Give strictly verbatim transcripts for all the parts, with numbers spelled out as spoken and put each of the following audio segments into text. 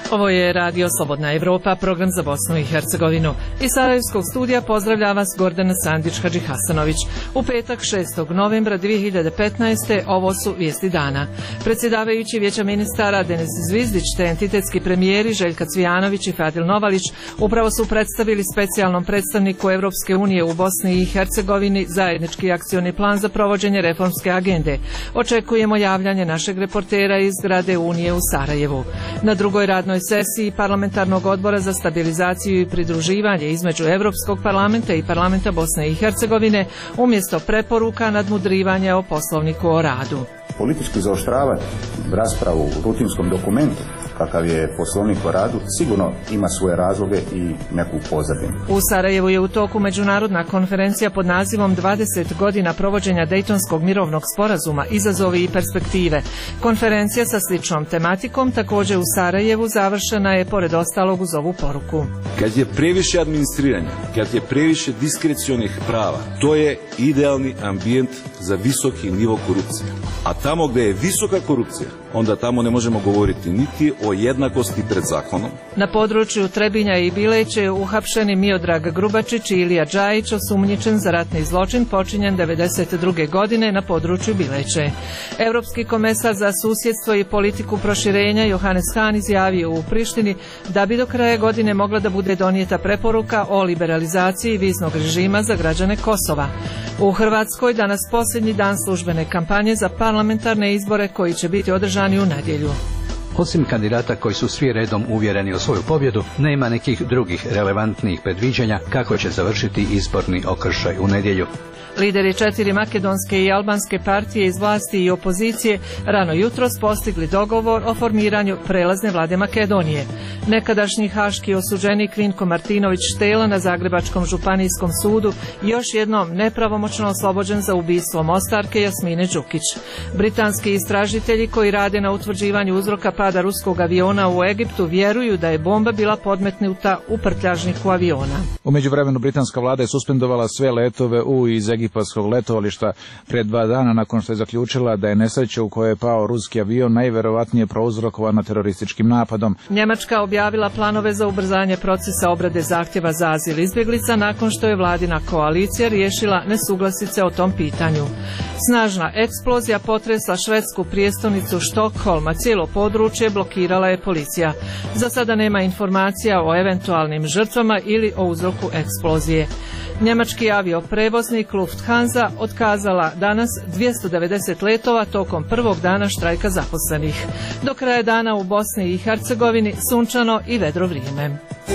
Ovo je Radio Slobodna Evropa, program za Bosnu i Hercegovinu. Iz Sarajevskog studija pozdravlja vas Gordana Sandić-Hadžihasanović. U petak šestog novembra dvije hiljade petnaeste. ovo su vijesti dana. Predsjedavajući Vijeća ministara Denis Zvizdić te entitetski premijeri Željka Cvijanović i Fadil Novalić upravo su predstavili specijalnom predstavniku Evropske unije u Bosni i Hercegovini zajednički akcioni plan za provođenje reformske agende. Očekujemo javljanje našeg reportera iz zgrade Unije u Sarajevu. Na drugoj radnoj sesiji Parlamentarnog odbora za stabilizaciju i pridruživanje između Europskog parlamenta i parlamenta Bosne i Hercegovine umjesto preporuka nadmudrivanja o poslovniku o radu. Politički zaoštravati raspravu u rutinskom dokumentu kakav je poslovnik o radu sigurno ima svoje razloge i neku pozadinu. U Sarajevu je u toku međunarodna konferencija pod nazivom dvadeset godina provođenja Dejtonskog mirovnog sporazuma, izazovi i perspektive. Konferencija sa sličnom tematikom također u Sarajevu završena je pored ostalog uz ovu poruku. Kad je previše administriranja, kad je previše diskrecionih prava, to je idealni ambijent za visoki nivo korupcije. A tamo gdje je visoka korupcija, onda tamo ne možemo govoriti niti o jednakosti pred zakonom. Na području Trebinja i Bileće je uhapšeni Miodrag Grubačić i Ilija Džajić, osumnjičen za ratni zločin počinjen devedeset druge. godine na području Bileće. Europski komesar za susjedstvo i politiku proširenja Johannes Hahn izjavio u Prištini da bi do kraja godine mogla da bude donijeta preporuka o liberalizaciji viznog režima za građane Kosova. U Hrvatskoj danas posljednji dan službene kampanje za parlamentarne izbore koji će biti održani u nedjelju. Osim kandidata koji su svi redom uvjereni u svoju pobjedu, nema nekih drugih relevantnih predviđanja kako će završiti izborni okršaj u nedjelju. Lideri četiri makedonske i albanske partije iz vlasti i opozicije rano jutros postigli dogovor o formiranju prelazne vlade Makedonije. Nekadašnji haški osuđenik Vinko Martinović Štela na Zagrebačkom županijskom sudu još jednom nepravomoćno oslobođen za ubistvo Mostarke Jasmine Đukić. Britanski istražitelji koji rade na utvrđivanju uzroka pada ruskog aviona u Egiptu vjeruju da je bomba bila podmetnuta u prtljažniku aviona. U međuvremenu britanska vlada je suspendovala sve letove u iz egipatskog letovališta pred dva dana nakon što je zaključila da je nesreća u kojoj je pao ruski avion najverovatnije prouzrokovana terorističkim napadom. Njemačka objavila planove za ubrzanje procesa obrade zahtjeva za azil izbjeglica nakon što je vladina koalicija riješila nesuglasice o tom pitanju. Snažna eksplozija potresla švedsku prijestolnicu Štokholma, cijelo područje blokirala je policija. Za sada nema informacija o eventualnim žrtvama ili o uzroku eksplozije. Njemački avioprevoznik Lufthansa otkazala danas dvjesto devedeset letova tokom prvog dana štrajka zaposlenih. Do kraja dana u Bosni i Hercegovini sunčano i vedro vrijeme.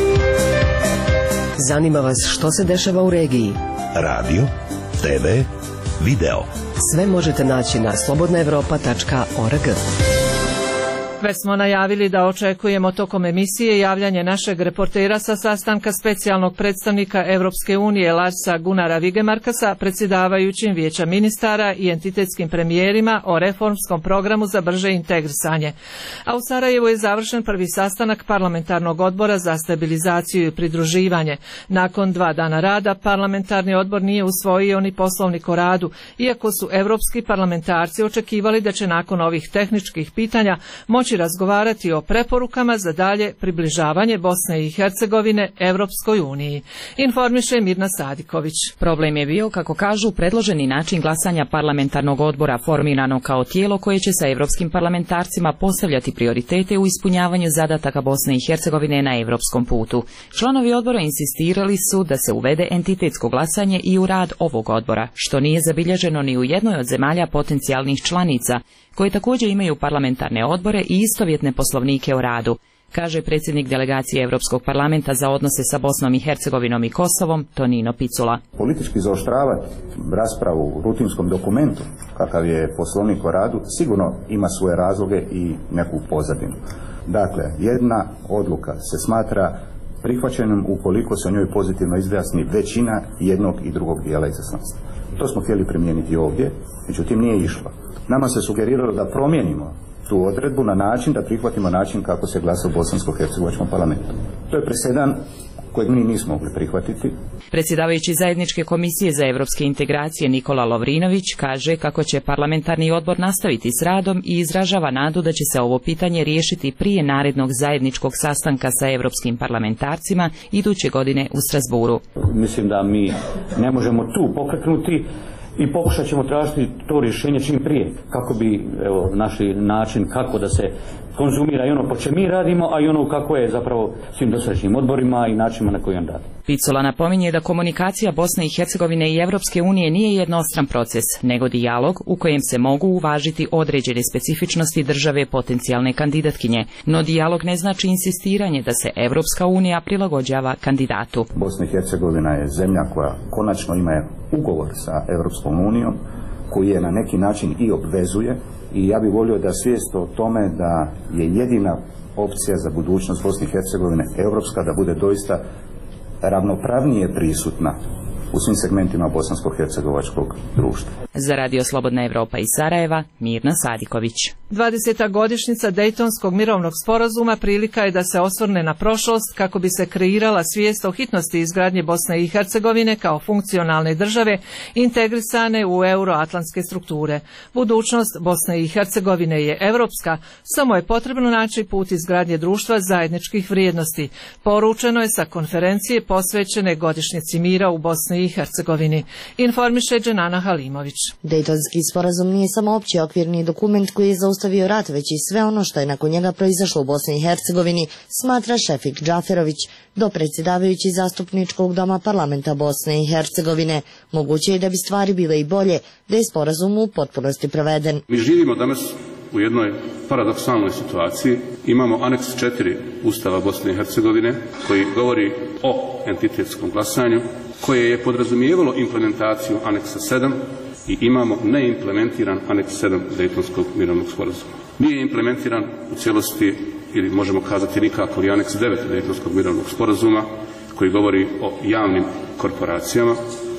Zanima vas što se dešava u regiji? Radio, te ve, video. Sve možete naći na slobodna evropa tačka org. Već smo najavili da očekujemo tokom emisije javljanje našeg reportera sa sastanka specijalnog predstavnika Europske unije Larsa Gunnara Vigemarka sa predsjedavajućim Vijeća ministara i entitetskim premijerima o reformskom programu za brže integrisanje. A u Sarajevu je završen prvi sastanak parlamentarnog odbora za stabilizaciju i pridruživanje. Nakon dva dana rada parlamentarni odbor nije usvojio ni poslovnik o radu, iako su europski parlamentarci očekivali da će nakon ovih tehničkih pitanja moći razgovarati o preporukama za dalje približavanje Bosne i Hercegovine Evropskoj uniji. Informiše Mirna Sadiković. Problem je bio, kako kažu, predloženi način glasanja parlamentarnog odbora formirano kao tijelo koje će sa evropskim parlamentarcima postavljati prioritete u ispunjavanju zadataka Bosne i Hercegovine na evropskom putu. Članovi odbora insistirali su da se uvede entitetsko glasanje i u rad ovog odbora, što nije zabilježeno ni u jednoj od zemalja potencijalnih članica, koje također imaju parlamentarne odbore i istovjetne poslovnike o radu, kaže predsjednik delegacije Europskog parlamenta za odnose sa Bosnom i Hercegovinom i Kosovom, Tonino Picula. Politički zaoštravati raspravu u rutinskom dokumentu, kakav je poslovnik o radu, sigurno ima svoje razloge i neku pozadinu. Dakle, jedna odluka se smatra prihvaćenom ukoliko se o njoj pozitivno izjasni većina jednog i drugog dijela izaslanstva. To smo htjeli primijeniti ovdje, međutim nije išlo. Nama se sugeriralo da promijenimo tu odredbu na način da prihvatimo način kako se glasa u bosansko-hercegovačkom parlamentu. To je presedan kojeg mi nismo mogli prihvatiti. Predsjedavajući zajedničke komisije za europske integracije Nikola Lovrinović kaže kako će parlamentarni odbor nastaviti s radom i izražava nadu da će se ovo pitanje riješiti prije narednog zajedničkog sastanka sa europskim parlamentarcima iduće godine u Strasburu. Mislim da mi ne možemo tu pokretnuti i pokušat ćemo tražiti to rješenje čim prije, kako bi, evo, naš način kako da se konzumira i ono po čemu mi radimo, a i ono kako je zapravo svim dosadašnjim odborima i načinima na koji on radi. Picula napominje da komunikacija Bosne i Hercegovine i Europske unije nije jednostran proces, nego dijalog u kojem se mogu uvažiti određene specifičnosti države potencijalne kandidatkinje, no dijalog ne znači insistiranje da se Europska unija prilagođava kandidatu. Bosna i Hercegovina je zemlja koja konačno ima ugovor sa Europskom unijom, koji je na neki način i obvezuje, i ja bih volio da svijest o tome da je jedina opcija za budućnost Bosne i Hercegovine europska, da bude doista ravnopravnije prisutna u svim segmentima bosansko-hercegovačkog društva. Za Radio Slobodna Evropa iz Sarajeva, Mirna Sadiković. dvadeseta godišnjica Dejtonskog mirovnog sporazuma prilika je da se osvrne na prošlost kako bi se kreirala svijest o hitnosti izgradnje Bosne i Hercegovine kao funkcionalne države integrisane u euroatlantske strukture. Budućnost Bosne i Hercegovine je europska, samo je potrebno naći put izgradnje društva zajedničkih vrijednosti. Poručeno je sa konferencije posvećene godišnjici mira u Bosni i Hercegovini. Informiše Dženana Halimović. Dejtonski sporazum nije samo opći okvirni dokument koji je zaustavio rat, već i sve ono što je nakon njega proizašlo u Bosni i Hercegovini, smatra Šefik Džaferović, dopredsjedavajući zastupničkog doma parlamenta Bosne i Hercegovine. Moguće je da bi stvari bile i bolje, da je sporazum u potpunosti proveden. Mi živimo danas u jednoj paradoksalnoj situaciji. Imamo aneks četiri Ustava Bosne i Hercegovine koji govori o entitetskom glasanju, koje je podrazumijevalo implementaciju aneksa sedam, i imamo neimplementiran aneks sedam Dejtonskog mirovnog sporazuma. Nije implementiran u cijelosti, ili možemo kazati nikako, i aneks devet Dejtonskog mirovnog sporazuma koji govori o javnim korporacijama,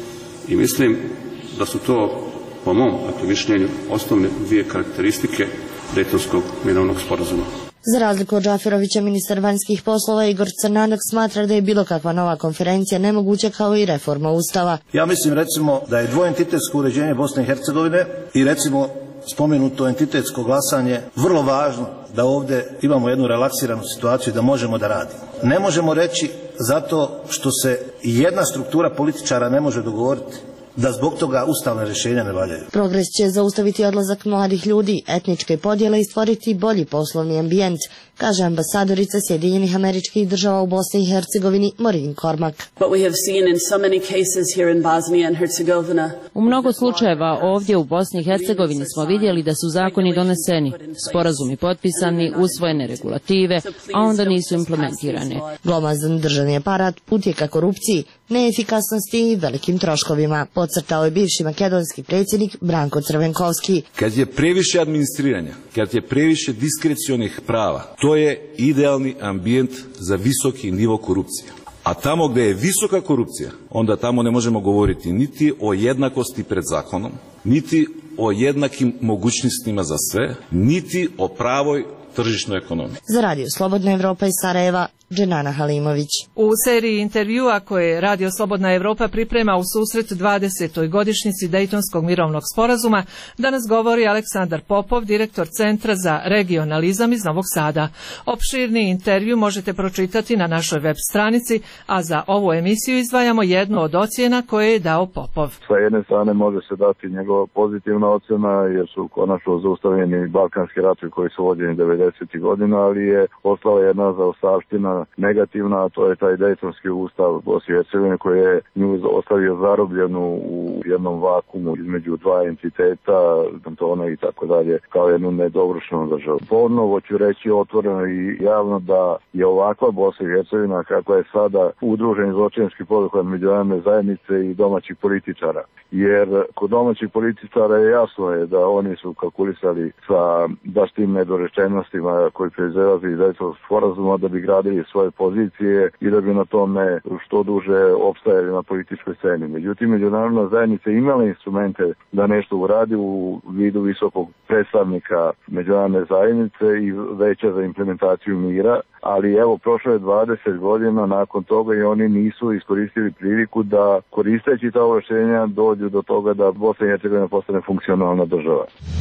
i mislim da su to, po mom dakle, mišljenju, osnovne dvije karakteristike Dejtonskog mirovnog sporazuma. Za razliku od Džaferovića, ministar vanjskih poslova Igor Crnadak smatra da je bilo kakva nova konferencija nemoguća, kao i reforma Ustava. Ja mislim recimo da je dvoentitetsko uređenje Bosne i Hercegovine i recimo spomenuto entitetsko glasanje vrlo važno, da ovdje imamo jednu relaksiranu situaciju da možemo da radimo. Ne možemo reći zato što se jedna struktura političara ne može dogovoriti da zbog toga ustavne rješenja ne valjaju. Progres će zaustaviti odlazak mladih ljudi, etničke podjele i stvoriti bolji poslovni ambijent, kaže ambasadorica Sjedinjenih Američkih Država u Bosni i Hercegovini Maureen Cormack. U mnogo slučajeva ovdje u Bosni i Hercegovini smo vidjeli da su zakoni doneseni, sporazumi potpisani, usvojene regulative, a onda nisu implementirane. Glomazan državni aparat put je ka korupciji, neefikasnosti i velikim troškovima, podcrtao je bivši makedonski predsjednik Branko Crvenkovski. Kad je previše administriranja, kad je previše diskrecionih prava, to je idealni ambijent za visoki nivo korupcije. A tamo gdje je visoka korupcija, onda tamo ne možemo govoriti niti o jednakosti pred zakonom, niti o jednakim mogućnostima za sve, niti o pravoj tržišnoj ekonomiji. Za Radio Slobodna Evropa iz Sarajeva, Dženana Halimović. U seriji intervjua koje Radio Slobodna Evropa priprema u susret dvadesetoj godišnjici Dejtonskog mirovnog sporazuma, danas govori Aleksandar Popov, direktor Centra za regionalizam iz Novog Sada. Opširni intervju možete pročitati na našoj web stranici, a za ovu emisiju izdvajamo jednu od ocjena koje je dao Popov. Sa jedne strane može se dati njegova pozitivna ocjena, jer su konačno zaustavljeni balkanski ratovi koji su vođeni devedesetih godina, ali je ostala jedna zaostavština negativna, a to je taj Dejtonski ustav Bosne i Hercegovine koji je nju ostavio zarobljenu u jednom vakumu između dva entiteta, kantona i tako dalje, kao jednu nedovršenu državu. Ponovo ću reći otvoreno i javno da je ovakva Bosna i Hercegovina kakva je sada udruženi zločinački poduhvat međunarodne zajednice i domaćih političara. Jer kod domaćih političara je jasno je da oni su kalkulisali sa baš tim nedorečenostima interesima koji proizilaze iz Daytonskog sporazuma da bi gradili svoje pozicije i da bi na tome što duže opstajali na političkoj sceni. Međutim, međunarodna zajednica imala instrumente da nešto uradi u vidu visokog predstavnika međunarodne zajednice i veća za implementaciju mira, ali evo prošlo je dvadeset godina nakon toga i oni nisu iskoristili priliku da koristeći ta ovlaštenja dođu do toga da Bosna i Hercegovina postane funkcionalna država.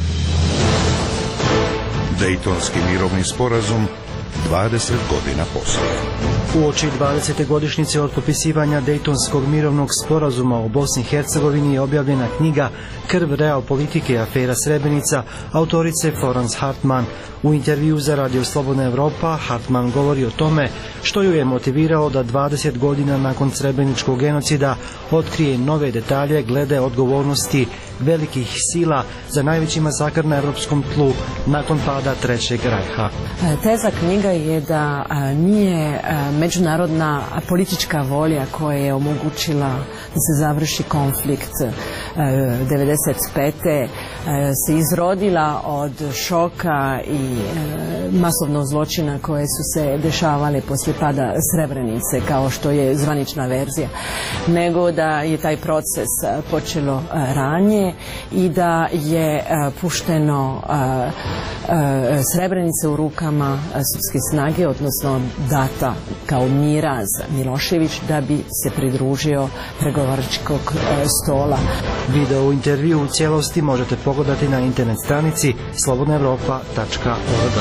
Dejtonski mirovni sporazum dvadeset godina poslije. Uoči dvadesete godišnjice od potpisivanja Dejtonskog mirovnog sporazuma u Bosni i Hercegovini je objavljena knjiga Krv realpolitike i afera Srebrenica autorice Florence Hartman. U intervju za Radio Slobodna Evropa Hartman govori o tome što ju je motiviralo da dvadeset godina nakon srebreničkog genocida otkrije nove detalje glede odgovornosti velikih sila za najveći masakr na europskom tlu nakon pada Trećeg rajha. Teza knjiga je da nije međunarodna politička volja koja je omogućila da se završi konflikt devedeset pete se izrodila od šoka i masovnog zločina koje su se dešavale poslije pada Srebrenice, kao što je zvanična verzija, nego da je taj proces počelo ranije i da je pušteno Srebrenice u rukama srpske snage, odnosno data kao miraz Milošević da bi se pridružio pregovaračkog stola. Video u intervju u cijelosti možete pogledati na internet stranici slobodna evropa tačka org.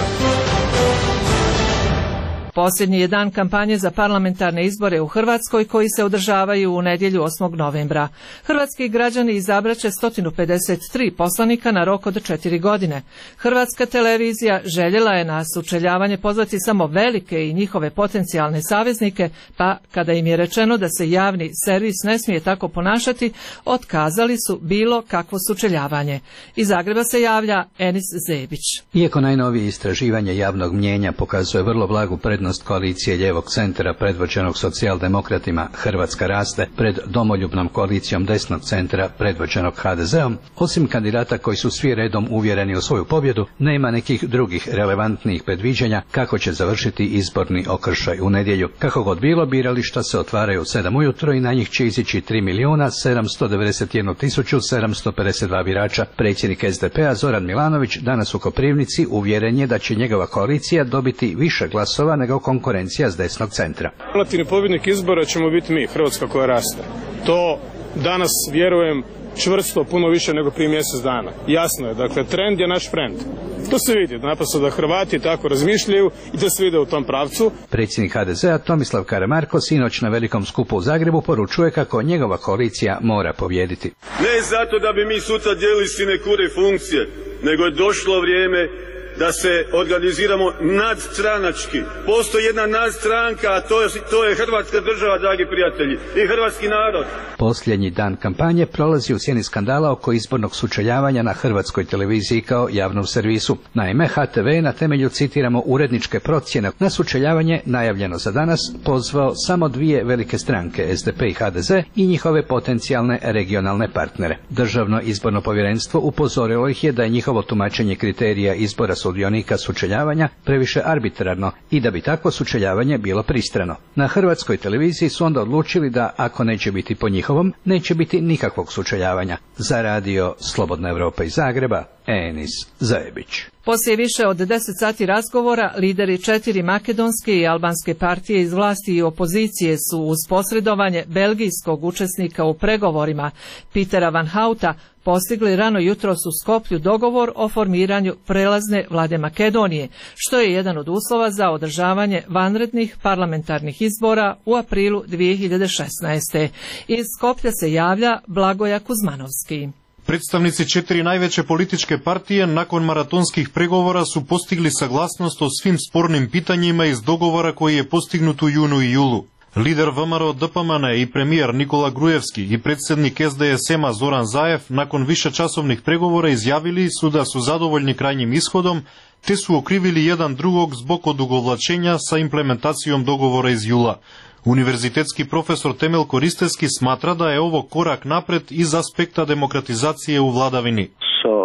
Posljednji je dan kampanje za parlamentarne izbore u Hrvatskoj koji se održavaju u nedjelju osmog novembra. Hrvatski građani izabraće sto pedeset tri poslanika na rok od četiri godine. Hrvatska televizija željela je na sučeljavanje pozvati samo velike i njihove potencijalne saveznike, pa kada im je rečeno da se javni servis ne smije tako ponašati, otkazali su bilo kakvo sučeljavanje. Iz Zagreba se javlja Enis Zebić. Iako najnovije istraživanje javnog mnijenja pokazuje vrlo blagu prednost koalicije lijevog centra predvođenog socijaldemokratima Hrvatska raste pred domoljubnom koalicijom desnog centra predvođenog ha de zeom, osim kandidata koji su svi redom uvjereni u svoju pobjedu, nema nekih drugih relevantnijih predviđanja kako će završiti izborni okršaj u nedjelju. Kako god bilo, birališta se otvaraju u sedam ujutro i na njih će izići tri milijuna sedamsto devedeset jednu tisuću sedamsto pedeset dva birača. Predsjednik es de pe a Zoran Milanović danas u Koprivnici uvjeren je da će njegova koalicija dobiti više glasova nego konkurencija s desnog centra. Relativni pobjednik izbora ćemo biti mi, Hrvatska koja raste. To danas vjerujem čvrsto puno više nego prije mjesec dana. Jasno je, dakle trend je naš frend. To se vidi, naprosto da Hrvati tako razmišljaju i da se vide u tom pravcu. Predsjednik ha de zea Tomislav Karamarko sinoć na velikom skupu u Zagrebu poručuje kako njegova koalicija mora pobijediti. Ne zato da bi mi sutra dijelili sinekure funkcije, nego je došlo vrijeme da se organiziramo nadstranački. Postoji jedna nadstranka, a to je, to je Hrvatska država, dragi prijatelji, i hrvatski narod. Posljednji dan kampanje prolazi u sjeni skandala oko izbornog sučeljavanja na Hrvatskoj televiziji kao javnom servisu. Naime, ha te ve je na temelju, citiramo, uredničke procjene na sučeljavanje najavljeno za danas pozvao samo dvije velike stranke, es de pe i ha de ze, i njihove potencijalne regionalne partnere. Državno izborno povjerenstvo upozorilo ih je da je njihovo tumačenje kriterija izbora sudionika sučeljavanja previše arbitrarno i da bi takvo sučeljavanje bilo pristrano. Na Hrvatskoj televiziji su onda odlučili da ako neće biti po njihovom, neće biti nikakvog sučeljavanja. Za radio Slobodna Evropa iz Zagreba, Enis Zajebić. Poslije više od deset sati razgovora, lideri četiri makedonske i albanske partije iz vlasti i opozicije su uz posredovanje belgijskog učesnika u pregovorima Petera Van Houta postigli rano jutros u Skoplju dogovor o formiranju prelazne vlade Makedonije, što je jedan od uslova za održavanje vanrednih parlamentarnih izbora u aprilu dvije hiljade šesnaeste. Iz Skoplja se javlja Blagoja Kuzmanovski. Predstavnici četiri najveće političke partije nakon maratonskih pregovora su postigli saglasnost o svim spornim pitanjima iz dogovora koji je postignut u junu i julu. Lider ve em er o de pe em en i premijer Nikola Grujevski i predsjednik es de es em a Zoran Zaev nakon višečasovnih pregovora izjavili su da su zadovoljni krajnjim ishodom, te su okrivili jedan drugog zbog odugovlačenja sa implementacijom dogovora iz jula. Univerzitetski profesor Temel Koristeski smatra da je ovo korak napred iz aspekta demokratizacije u vladavini. So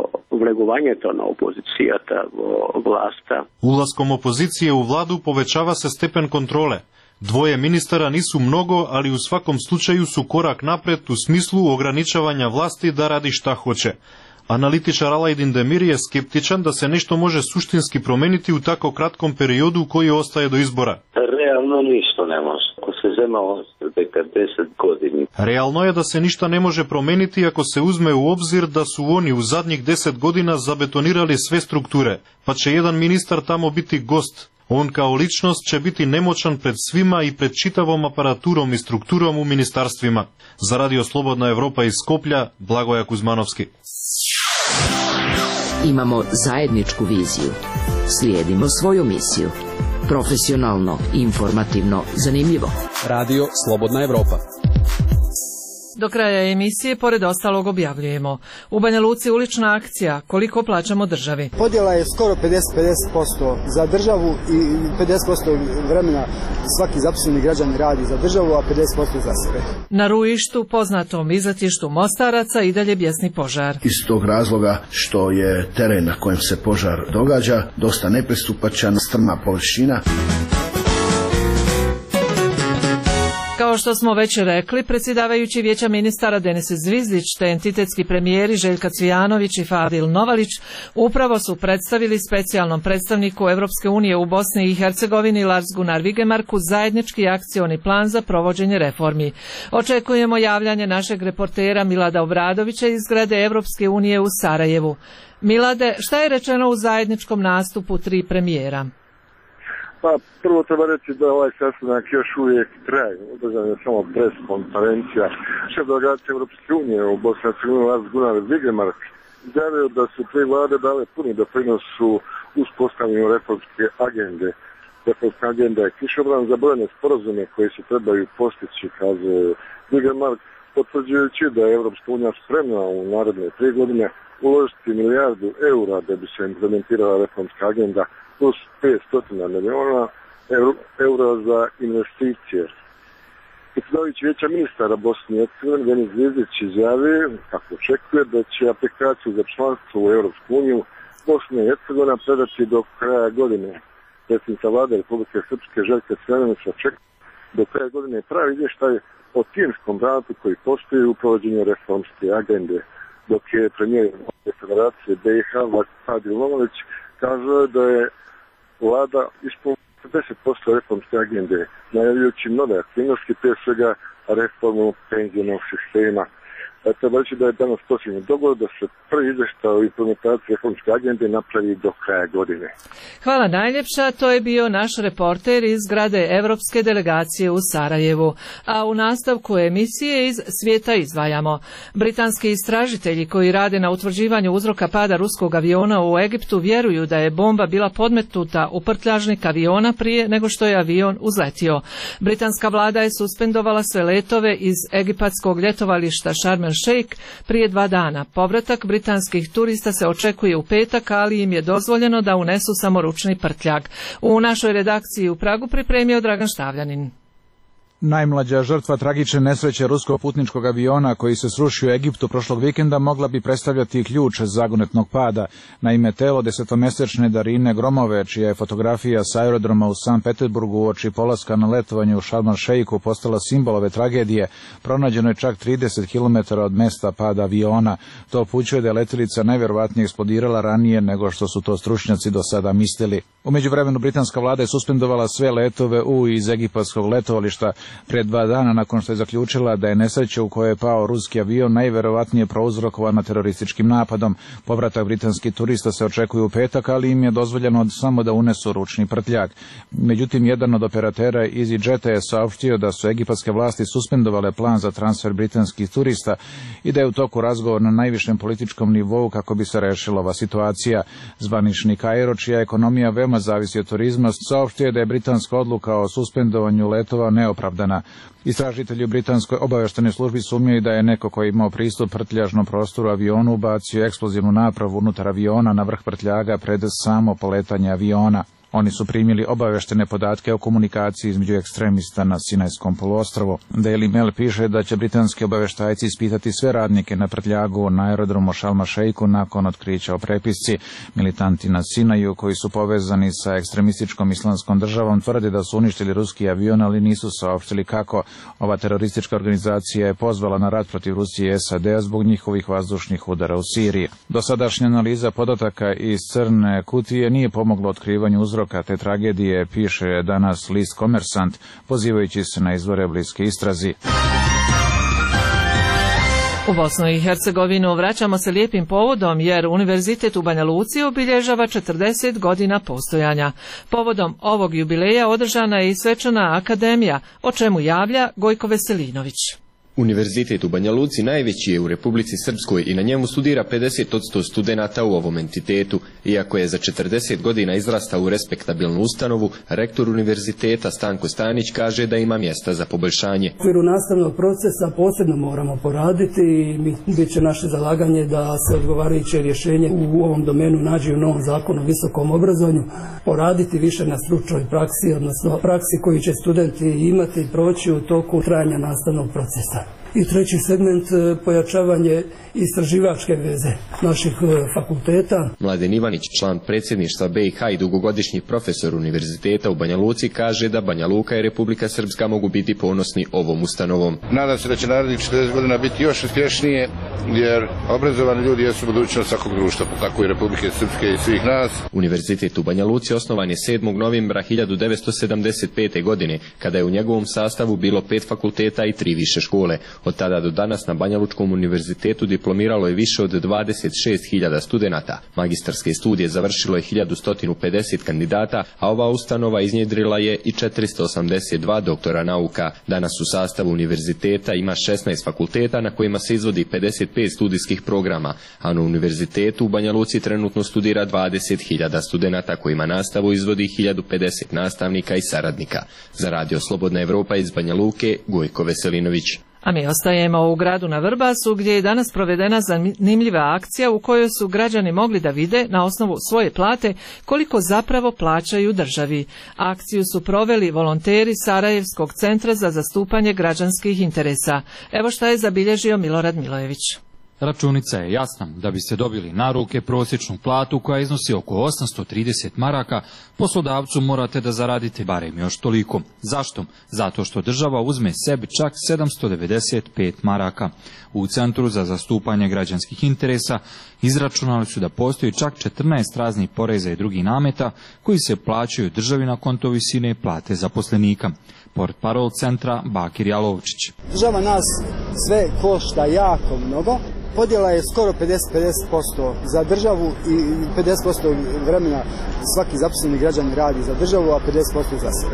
negovanje опозицијата во власта. Уласком опозиcije u vladu povećava se stepen kontrole. Dvoje ministara nisu mnogo, ali u svakom slučaju su korak napred u smislu ograničavanja vlasti da radi šta hoće. Analitičar Alajdin Demir je skeptičan da se nešto može suštinski promeniti u tako kratkom periodu koji ostaje do izbora. Realno ništa ne može. Ako se zema deset godina. Realno je da se ništa ne može promeniti ako se uzme u obzir da su oni u zadnjih deset godina zabetonirali sve strukture, pa će jedan ministar tamo biti gost. On kao ličnost će biti nemoćan pred svima i pred čitavom aparaturom i strukturom u ministarstvima. Za Radio Slobodna Evropa iz Skoplja, Blagoja Kuzmanovski. Imamo zajedničku viziju. Slijedimo svoju misiju. Profesionalno, informativno, zanimljivo. Radio Slobodna Evropa. Do kraja emisije, pored ostalog, objavljujemo. U Banja Luci ulična akcija, koliko plaćamo državi. Podjela je skoro pedeset pedeset posto za državu i pedeset posto vremena svaki zaposleni građan radi za državu, a pedeset posto za sebe. Na Ruištu, poznatom izletištu Mostaraca, i dalje bjesni požar. Iz tog razloga što je teren na kojem se požar događa dosta nepristupačan, strma površina. Kao što smo već rekli, predsjedavajući Vijeća ministara Denis Zvizdić te entitetski premijeri Željka Cvijanović i Fadil Novalić upravo su predstavili specijalnom predstavniku Europske unije u Bosni i Hercegovini Lars Gunnar Vigemarku zajednički akcioni plan za provođenje reformi. Očekujemo javljanje našeg reportera Milada Obradovića iz zgrade Europske unije u Sarajevu. Milade, šta je rečeno u zajedničkom nastupu tri premijera? Pa prvo treba reći da ovaj sastanak još uvijek traje, održana je samo pres konferencija. Šef delegacije Europske unije u Bosni i Hercegovini Lars Gunnar Vigemark izjavio da su tri vlade dale puni doprinos u uspostavljanju reformske agende. Reformska agenda je kišobran za brojne sporazume koji se trebaju postići, kaže Vigemark, potvrđujući da je Europska unija spremna u naredne tri godine uložiti milijardu eura da bi se implementirala reformska agenda plus petsto milijuna eura za investicije. Predsjedavajući Vijeća ministara Bosne i Hercegovine Denis Zvizdić izjavio kako očekuje da će aplikaciju za članstvo u Europsku uniju Bosna i Hercegovina predati do kraja godine. Predsjednica vlade Republike Srpske Željka Cvijanović očekuje do kraja godine pravi izvještaj o timskom radu koji postoji u provođenju reformske agende, dok je premijer Federacije B i H Fadil Novalić kazao da je vlada ispunila pedeset posto reformske agende, najavljujući nove aktivnosti, prije svega reformu penzionog sistema. Treba reći da je danas posljednji dogovor da se prvi izvještaj o implementaciji reformske agende napravi do kraja godine. Hvala najljepša, to je bio naš reporter iz zgrade Evropske delegacije u Sarajevu. A u nastavku emisije iz svijeta izdvajamo. Britanski istražitelji koji rade na utvrđivanju uzroka pada ruskog aviona u Egiptu vjeruju da je bomba bila podmetnuta u prtljažnik aviona prije nego što je avion uzletio. Britanska vlada je suspendovala sve letove iz egipatskog ljetovališta Sharm el Sheikh prije dva dana. Povratak britanskih turista se očekuje u petak, ali im je dozvoljeno da unesu samo ručni prtljag. U našoj redakciji u Pragu pripremio Dragan Štavljanin. Najmlađa žrtva tragične nesreće ruskog putničkog aviona koji se srušio u Egiptu prošlog vikenda mogla bi predstavljati ključ zagonetnog pada. Naime, telo desetomjesečne Darine Gromove, čija je fotografija s aerodroma u Sankt Petersburgu uoči polaska na letovanje u Sharm el Sheikhu postala simbol ove tragedije, pronađeno je čak trideset kilometara od mesta pada aviona. To upućuje da je letjelica najvjerovatnije eksplodirala ranije nego što su to stručnjaci do sada mislili. U međuvremenu britanska vlada je suspendovala sve letove u i iz egipatskog letovališta pred dva dana nakon što je zaključila da je nesreća u kojoj je pao ruski avion najvjerovatnije prouzrokovana terorističkim napadom. Povratak britanskih turista se očekuje u petak, ali im je dozvoljeno samo da unesu ručni prtljag. Međutim, jedan od operatera EasyJeta je saopštio da su egipatske vlasti suspendovale plan za transfer britanskih turista i da je u toku razgovor na najvišem političkom nivou kako bi se rešila ova situacija. Zvanični Kairo, čija ekonomija veoma zavisi od turizma, saopštio je da je britanska odluka o suspendovanju letova neopravdana. Istražitelji u britanskoj obavještajnoj službi sumnjaju da je neko koji je imao pristup prtljažnom prostoru avionu ubacio eksplozivnu napravu unutar aviona na vrh prtljaga pred samo poletanje aviona. Oni su primili obaveštene podatke o komunikaciji između ekstremista na Sinajskom poluostrvu. Daily Mail piše da će britanski obaveštajci ispitati sve radnike na prtljagu na aerodromu Sharm el-Sheikhu nakon otkrića o prepisci. Militanti na Sinaju koji su povezani sa ekstremističkom islamskom državom tvrde da su uništili ruski avion, ali nisu saopštili kako. Ova teroristička organizacija je pozvala na rat protiv Rusije i S A D-a zbog njihovih vazdušnih udara u Siriji. Dosadašnja analiza podataka iz crne kutije nije pomogla otkrivanju uzroka te tragedije, piše danas list Komersant, pozivajući se na izvore bliske istrazi. U Bosnu i Hercegovinu vraćamo se lijepim povodom jer Univerzitet u Banja Luci obilježava četrdeset godina postojanja. Povodom ovog jubileja održana je i svečana akademija, o čemu javlja Gojko Veselinović. Univerzitet u Banja Luci najveći je u Republici Srpskoj i na njemu studira pedeset posto studenata u ovom entitetu. Iako je za četrdeset godina izrastao u respektabilnu ustanovu, rektor univerziteta Stanko Stanić kaže da ima mjesta za poboljšanje. U okviru nastavnog procesa posebno moramo poraditi i bit će naše zalaganje da se odgovarajuće rješenje u ovom domenu nađe u novom zakonu o visokom obrazovanju, poraditi više na stručnoj praksi, odnosno praksi koju će studenti imati i proći u toku trajanja nastavnog procesa. I treći segment, pojačavanje istraživačke veze naših fakulteta. Mladen Ivanić, član predsjedništva B i H i dugogodišnji profesor univerziteta u Banja Luci, kaže da Banja Luka i Republika Srpska mogu biti ponosni ovom ustanovom. Nadam se da će narednih četrdeset godina biti još uspješnije, jer obrazovani ljudi jesu budućnost svakog društva, pa tako i Republike Srpske i svih nas. Univerzitet u Banja Luci osnovan je sedmog novembra hiljadu devetsto sedamdeset pete. godine, kada je u njegovom sastavu bilo pet fakulteta i tri više škole. Od tada do danas na Banja Lučkom univerzitetu diplomiralo je više od dvadeset šest hiljada studenata. Magistarske studije završilo je hiljadu sto pedeset kandidata, a ova ustanova iznjedrila je i četiristo osamdeset dva doktora nauka. Danas u sastavu univerziteta ima šesnaest fakulteta na kojima se izvodi pedeset pet studijskih programa, a na univerzitetu u Banja Luci trenutno studira dvadeset hiljada studenata kojima nastavu izvodi hiljadu pedeset nastavnika i saradnika. Za Radio Slobodna Evropa iz Banja Luke, Gojko Veselinović. A mi ostajemo u gradu na Vrbasu gdje je danas provedena zanimljiva akcija u kojoj su građani mogli da vide na osnovu svoje plate koliko zapravo plaćaju državi. Akciju su proveli volonteri Sarajevskog centra za zastupanje građanskih interesa. Evo šta je zabilježio Milorad Milojević. Računica je jasna. Da biste dobili na ruke prosječnu platu koja iznosi oko osamsto trideset maraka, poslodavcu morate da zaradite barem još toliko. Zašto? Zato što država uzme sebi čak sedamsto devedeset pet maraka. U Centru za zastupanje građanskih interesa izračunali su da postoji čak četrnaest raznih poreza i drugih nameta koji se plaćaju državi na konto visine plate zaposlenika. Portparol centra Bakir Jalovčić. Država nas sve košta jako mnogo. Podjela je skoro pedeset pedeset posto za državu i pedeset posto vremena svaki zaposleni građanin radi za državu, a pedeset posto za sebe.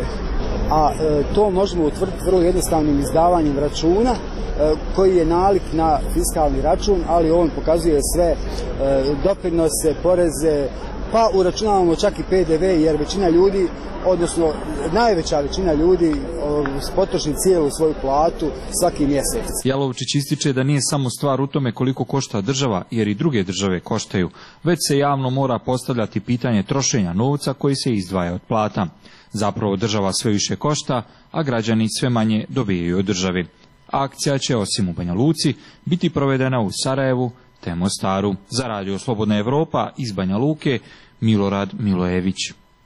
A e, to možemo utvrditi vrlo jednostavnim izdavanjem računa e, koji je nalik na fiskalni račun, ali on pokazuje sve e, doprinose, poreze, pa uračunavamo čak i P D V jer većina ljudi, odnosno najveća većina ljudi potroši cijelu svoju platu svaki mjesec. Jalovčić ističe da nije samo stvar u tome koliko košta država, jer i druge države koštaju, već se javno mora postavljati pitanje trošenja novca koji se izdvaja od plata. Zapravo država sve više košta, a građani sve manje dobijaju od države. Akcija će osim u Banja Luci biti provedena u Sarajevu te Mostaru. Za Radio Slobodna Evropa iz Banja Luke, Milorad Milojević.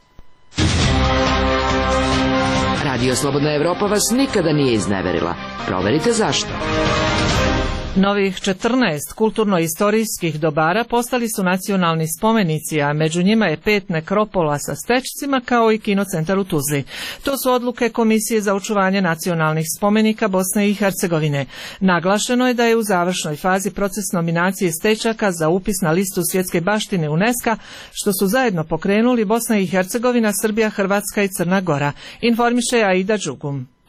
Radio Slobodna Evropa vas nikada nije izneverila. Proverite zašto. Novih četrnaest kulturno-istorijskih dobara postali su nacionalni spomenici, a među njima je pet nekropola sa stečcima kao i kinocentar u Tuzli. To su odluke Komisije za očuvanje nacionalnih spomenika Bosne i Hercegovine. Naglašeno je da je u završnoj fazi proces nominacije stečaka za upis na listu svjetske baštine UNESCO, što su zajedno pokrenuli Bosna i Hercegovina, Srbija, Hrvatska i Crna Gora, informiše Aida Đugum.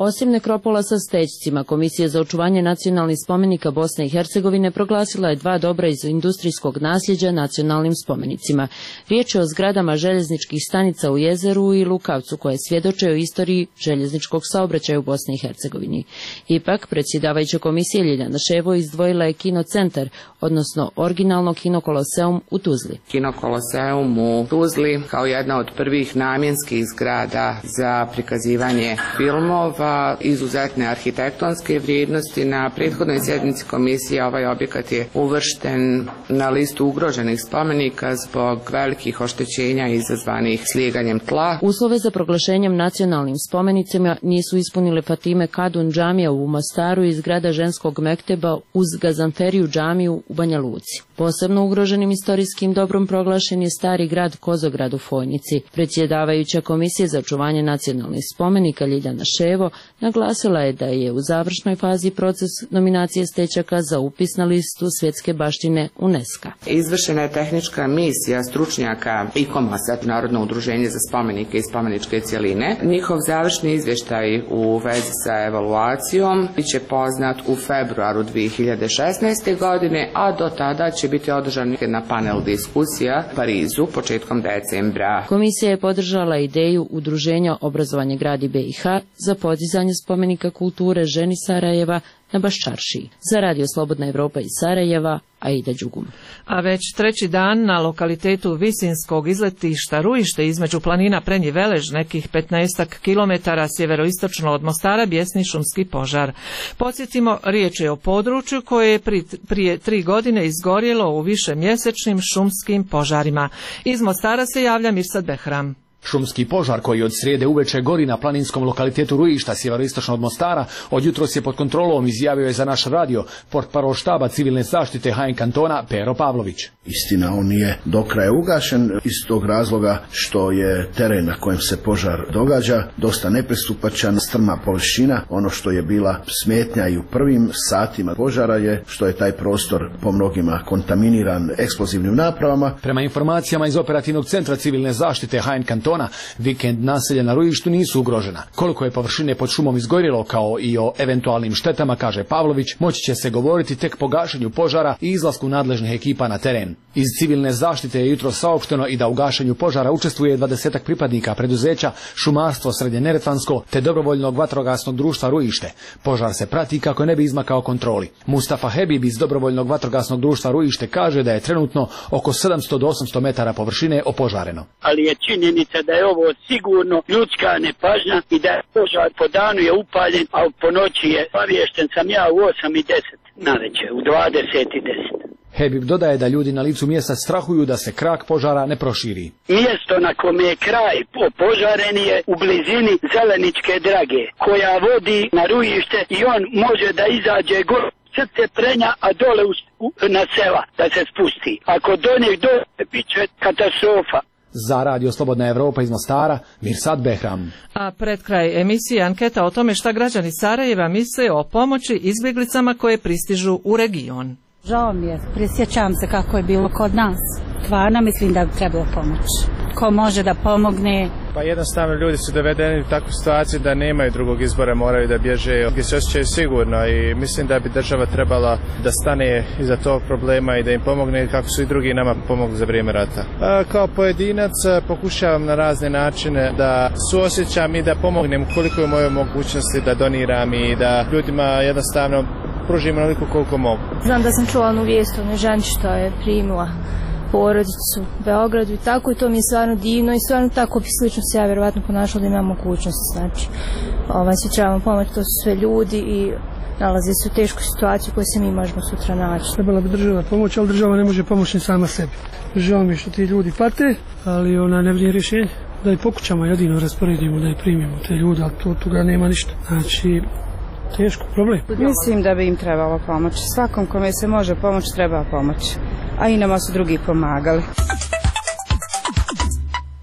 Osim nekropola sa stećcima, Komisija za očuvanje nacionalnih spomenika Bosne i Hercegovine proglasila je dva dobra iz industrijskog nasljeđa nacionalnim spomenicima. Riječ je o zgradama željezničkih stanica u Jezeru i Lukavcu koje svjedoče o istoriji željezničkog saobraćaja u Bosni i Hercegovini. Ipak, predsjedavajuća komisije Ljiljana Ševo izdvojila je kinocentar, odnosno originalno Kino Koloseum u Tuzli. Kino Koloseum u Tuzli kao jedna od prvih namjenskih zgrada za prikazivanje filmova izuzetne arhitektonske vrijednosti. Na prethodnoj sjednici komisije ovaj objekat je uvršten na listu ugroženih spomenika zbog velikih oštećenja izazvanih slijeganjem tla. Uslove za proglašenjem nacionalnim spomenicima nisu ispunile Fatime Kadun džamija u Mostaru i zgrada ženskog mekteba uz Gazanferiju džamiju u Banja Luci. Posebno ugroženim istorijskim dobrom proglašen je stari grad Kozograd u Fojnici. Predsjedavajuća komisija za očuvanje nacionalnih spomenika Ljiljana Ševo naglasila je da je u završnoj fazi proces nominacije stećaka za upis na listu svjetske baštine UNESCO. Izvršena je tehnička misija stručnjaka I K O M A S, Narodno udruženje za spomenike i spomeničke cjeline. Njihov završni izvještaj u vezi sa evaluacijom biće poznat u februaru dvije hiljade šesnaeste. godine, a do tada će biti održan jedna panel diskusija u Parizu početkom decembra. Komisija je podržala ideju Udruženja Obrazovanje grad i B i H za podizanje spomenika kulture ženi Sarajeva na Baščaršiji. Za Radio Slobodna Evropa iz Sarajeva, Aida Đugum. A već treći dan na lokalitetu Visinskog izletišta Ruište između planina Prenji Velež, nekih petnaestak kilometara sjeveroistočno od Mostara, bjesni šumski požar. Podsjetimo, riječ je o području koje je prije tri godine izgorjelo u višemjesečnim šumskim požarima. Iz Mostara se javlja Mirsad Behram. Šumski požar koji od srijede uveče gori na planinskom lokalitetu Ruišta, sjeveroistočno od Mostara, od jutros je pod kontrolom, izjavio je za naš radio portparol štaba civilne zaštite H N kantona Pero Pavlović. Istina, on nije do kraja ugašen iz tog razloga što je teren na kojem se požar događa dosta nepristupačan, strma površina. Ono što je bila smetnja i u prvim satima požara je što je taj prostor po mnogima kontaminiran eksplozivnim napravama. Prema informacijama iz operativnog centra civilne zaštite H N kantona, vikend naselja na Ruištu nisu ugrožena. Koliko je površine pod šumom izgorjelo, kao i o eventualnim štetama, kaže Pavlović, moći će se govoriti tek po gašenju požara i izlasku nadležnih ekipa na teren. Iz civilne zaštite je jutros saopšteno i da u gašenju požara učestvuje dvadesetak pripadnika preduzeća Šumarstvo Srednje Neretvansko te dobrovoljnog vatrogasnog društva Ruište. Požar se prati kako ne bi izmakao kontroli. Mustafa Hebib iz dobrovoljnog vatrogasnog društva Ruište kaže da je trenutno oko sedamsto do osamsto metara površine opožareno. Ali je činjenica da je ovo sigurno ljudska nepažnja i da je požar po danu je upaljen, a po noći je obaviješten sam ja u osam i deset navečer, u dvadeset i deset. Hebib dodaje da ljudi na licu mjesta strahuju da se krak požara ne proširi. Mjesto na kome je kraj opožaren je u blizini Zeleničke drage, koja vodi na Ruište i on može da izađe gore srce Prenja, a dole u, na sela da se spusti. Ako do njeg dole bit će katastrofa. Za Radio Slobodna Evropa iz Mostara, Mirsad Behram. A pred kraj emisije anketa o tome šta građani Sarajeva misle o pomoći izbjeglicama koje pristižu u region. Žao mi je, prisjećam se kako je bilo kod nas. Stvarno mislim da bi trebalo pomoći. Ko može da pomogne? Pa jednostavno ljudi su dovedeni u takvu situaciju da nemaju drugog izbora, moraju da bježe, gdje se osjećaju sigurno i mislim da bi država trebala da stane iza tog problema i da im pomogne kako su i drugi nama pomogli za vrijeme rata. A kao pojedinac pokušavam na razne načine da suosjećam i da pomognem koliko je moje mogućnosti, da doniram i da ljudima jednostavno pružim onoliko koliko mogu. Znam da sam čula onu vijest o ženi što je primila porodicu u Beogradu i tako, i to mi je stvarno divno i stvarno tako bi slično se ja vjerovatno ponašala da imam mogućnosti. Znači, ovaj, se trebamo pomoći, to su sve ljudi i nalaze se u tešku situaciju koju se mi možemo sutra naći. Trebala bi država pomoći, ali država ne može pomoći ni sama sebi. Žao mi je što ti ljudi pate, ali ona ne vrije rješenje. Da i po kućama jedino rasporedimo, da i primimo te ljude, ali to, toga nema ništa. Znači, teško problem. Mislim da bi im trebalo pomoći. Svakom kome se može pomoći treba pomoći. A i nama su drugi pomagali.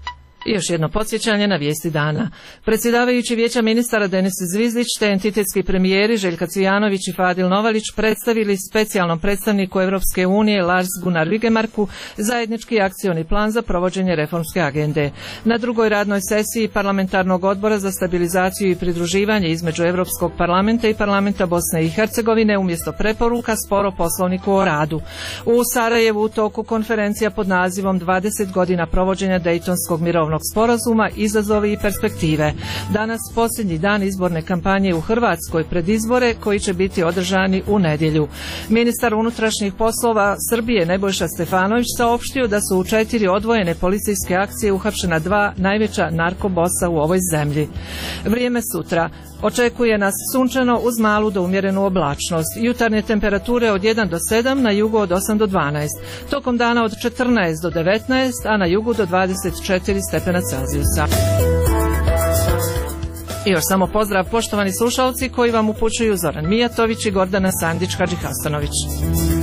I još jedno podsjećanje na vijesti dana. Predsjedavajući Vijeća ministara Denis Zvizlić te entitetski premijeri Željka Cvijanović i Fadil Novalić predstavili specijalnom predstavniku Europske unije Lars Gunnar Vigemarku zajednički akcioni plan za provođenje reformske agende. Na drugoj radnoj sesiji Parlamentarnog odbora za stabilizaciju i pridruživanje između Europskog parlamenta i Parlamenta Bosne i Hercegovine umjesto preporuka spor o poslovniku o radu. U Sarajevu u toku konferencija pod nazivom dvadeset godina provođenja Dejtonskog mirovnog sporazuma, izazovi i perspektive. Danas posljednji dan izborne kampanje u Hrvatskoj pred izbore koji će biti održani u nedjelju. Ministar unutrašnjih poslova Srbije Nebojša Stefanović saopštio da su u četiri odvojene policijske akcije uhapšena dva najveća narkobosa u ovoj zemlji. Vrijeme sutra. Očekuje nas sunčano uz malu do umjerenu oblačnost. Jutarnje temperature od jedan do sedam, na jugu od osam do dvanaest. Tokom dana od četrnaest do devetnaest, a na jugu do dvadeset četiri stepena Celzijusa. I još samo pozdrav poštovani slušalci koji vam upućuju Zoran Mijatović i Gordana Sandić Hadžihasanović.